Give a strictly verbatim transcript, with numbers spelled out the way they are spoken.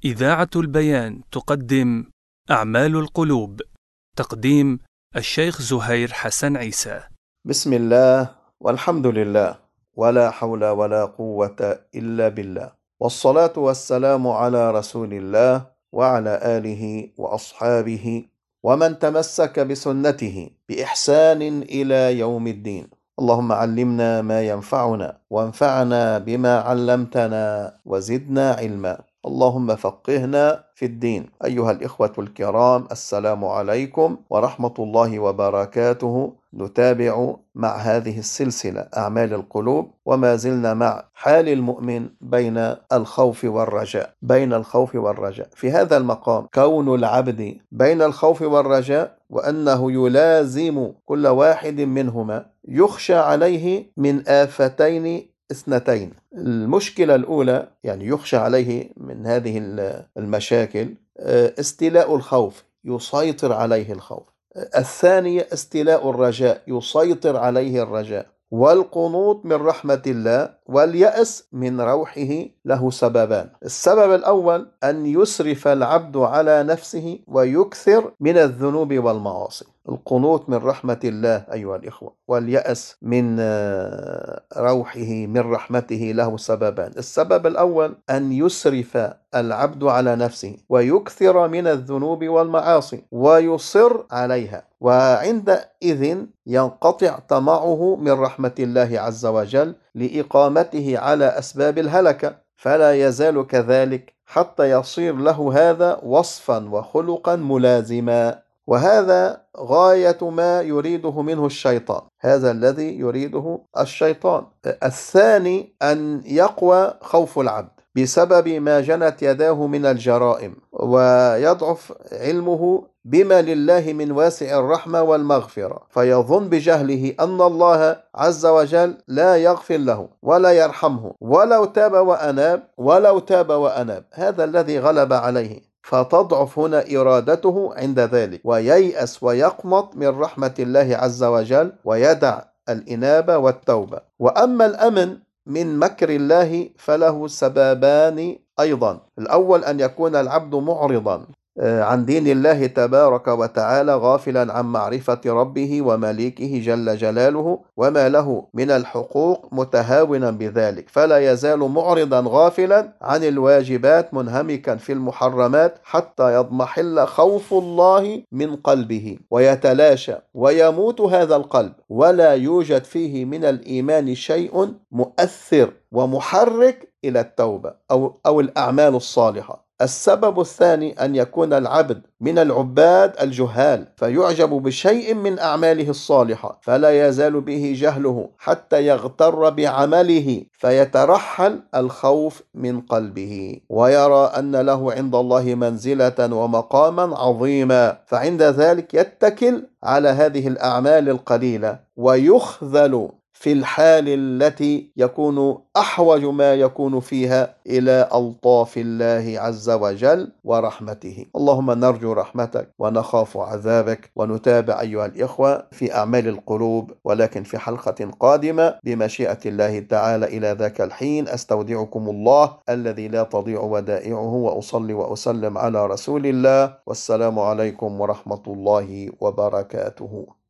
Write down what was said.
إذاعة البيان تقدم أعمال القلوب. تقديم الشيخ زهير حسن عيسى. بسم الله والحمد لله ولا حول ولا قوة إلا بالله، والصلاة والسلام على رسول الله وعلى آله وأصحابه ومن تمسك بسنته بإحسان إلى يوم الدين. اللهم علمنا ما ينفعنا وانفعنا بما علمتنا وزدنا علما. اللهم فقهنا في الدين. أيها الإخوة الكرام، السلام عليكم ورحمة الله وبركاته. نتابع مع هذه السلسلة أعمال القلوب، وما زلنا مع حال المؤمن بين الخوف والرجاء بين الخوف والرجاء في هذا المقام كون العبد بين الخوف والرجاء، وأنه يلازم كل واحد منهما يخشى عليه من آفتين اثنتين. المشكلة الأولى، يعني يخشى عليه من هذه المشاكل، استيلاء الخوف، يسيطر عليه الخوف. الثانية استيلاء الرجاء، يسيطر عليه الرجاء. والقنوط من رحمة الله واليأس من روحه له سببان. السبب الأول أن يسرف العبد على نفسه ويكثر من الذنوب والمعاصي. القنوط من رحمة الله أيها الإخوة، واليأس من روحه من رحمته له سببان. السبب الأول أن يسرف العبد على نفسه ويكثر من الذنوب والمعاصي ويصر عليها، وعندئذ ينقطع طمعه من رحمة الله عز وجل لإقامته على أسباب الهلكة، فلا يزال كذلك حتى يصير له هذا وصفا وخلقا ملازما. وهذا غاية ما يريده منه الشيطان، هذا الذي يريده الشيطان. الثاني أن يقوى خوف العبد بسبب ما جنت يداه من الجرائم، ويضعف علمه بما لله من واسع الرحمة والمغفرة، فيظن بجهله أن الله عز وجل لا يغفر له ولا يرحمه ولو تاب وأناب ولو تاب وأناب. هذا الذي غلب عليه، فتضعف هنا إرادته عند ذلك، وييأس ويقمط من رحمة الله عز وجل ويدع الإنابة والتوبة. وأما الأمن من مكر الله فله سببان أيضا. الأول أن يكون العبد معرضا عن دين الله تبارك وتعالى، غافلا عن معرفة ربه ومليكه جل جلاله وما له من الحقوق، متهاونا بذلك، فلا يزال معرضا غافلا عن الواجبات منهمكا في المحرمات حتى يضمحل خوف الله من قلبه ويتلاشى ويموت هذا القلب، ولا يوجد فيه من الإيمان شيء مؤثر ومحرك إلى التوبة أو, أو الأعمال الصالحة. السبب الثاني أن يكون العبد من العباد الجهال، فيعجب بشيء من أعماله الصالحة فلا يزال به جهله حتى يغتر بعمله، فيترحل الخوف من قلبه ويرى أن له عند الله منزلة ومقاما عظيما، فعند ذلك يتكل على هذه الأعمال القليلة ويخذل في الحال التي يكون أحوج ما يكون فيها إلى ألطاف الله عز وجل ورحمته. اللهم نرجو رحمتك ونخاف عذابك. ونتابع أيها الإخوة في أعمال القلوب، ولكن في حلقة قادمة بمشيئة الله تعالى. إلى ذاك الحين أستودعكم الله الذي لا تضيع ودائعه، وأصلي وأسلم على رسول الله، والسلام عليكم ورحمة الله وبركاته.